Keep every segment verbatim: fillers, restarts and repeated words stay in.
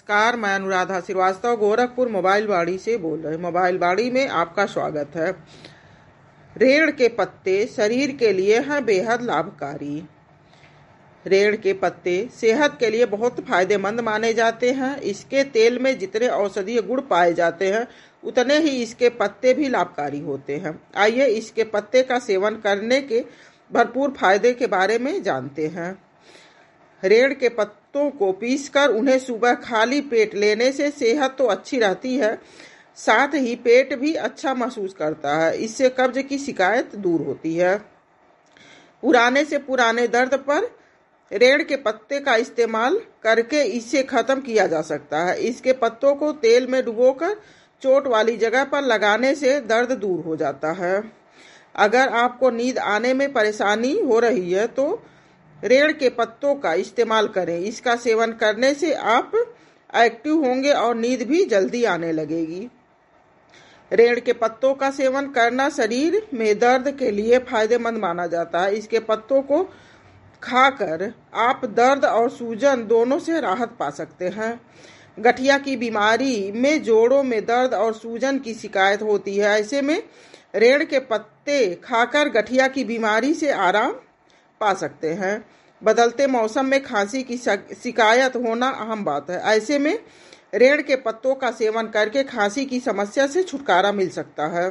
नमस्कार, मैं अनुराधा श्रीवास्तव गोरखपुर मोबाइल बाड़ी से बोल रहे मोबाइल बाड़ी में आपका स्वागत है। रेड़ के पत्ते शरीर के लिए हैं बेहद लाभकारी। रेड़ के पत्ते सेहत के लिए बहुत फायदेमंद माने जाते हैं। इसके तेल में जितने औषधीय गुण पाए जाते हैं उतने ही इसके पत्ते भी लाभकारी होते हैं। आइए इसके पत्ते का सेवन करने के भरपूर फायदे के बारे में जानते हैं। रेड़ के पत्तों को पीसकर उन्हें सुबह खाली पेट लेने से सेहत तो अच्छी रहती है, साथ ही पेट भी अच्छा महसूस करता है। इससे कब्ज की शिकायत दूर होती है। पुराने से पुराने दर्द पर रेड़ के पत्ते का इस्तेमाल करके इसे खत्म किया जा सकता है। इसके पत्तों को तेल में डुबोकर चोट वाली जगह पर लगाने से दर्द दूर हो जाता है। अगर आपको नींद आने में परेशानी हो रही है तो रेड़ के पत्तों का इस्तेमाल करें। इसका सेवन करने से आप एक्टिव होंगे और नींद भी जल्दी आने लगेगी। रेड़ के पत्तों का सेवन करना शरीर में दर्द के लिए फायदेमंद माना जाता है। इसके पत्तों को खाकर आप दर्द और सूजन दोनों से राहत पा सकते हैं। गठिया की बीमारी में जोड़ों में दर्द और सूजन की शिकायत होती है। ऐसे में रेड़ के पत्ते खाकर गठिया की बीमारी से आराम पा सकते हैं। बदलते मौसम में खांसी की शिकायत होना अहम बात है। ऐसे में रेड़ के पत्तों का सेवन करके खांसी की समस्या से छुटकारा मिल सकता है।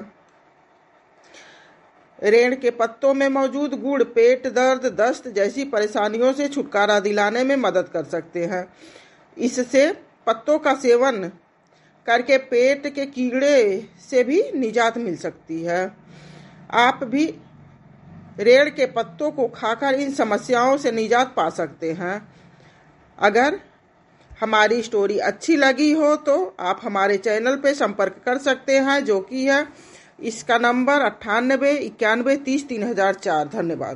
रेड़ के पत्तों में मौजूद गुण पेट दर्द, दस्त जैसी परेशानियों से छुटकारा दिलाने में मदद कर सकते हैं। इससे पत्तों का सेवन करके पेट के कीड़े से भी निजात मिल सकती है। आप भी रेड़ के पत्तों को खाकर इन समस्याओं से निजात पा सकते हैं। अगर हमारी स्टोरी अच्छी लगी हो तो आप हमारे चैनल पे संपर्क कर सकते हैं, जो कि है इसका नंबर अट्ठानबे इक्यानवे तीस तीन हजार चार। धन्यवाद।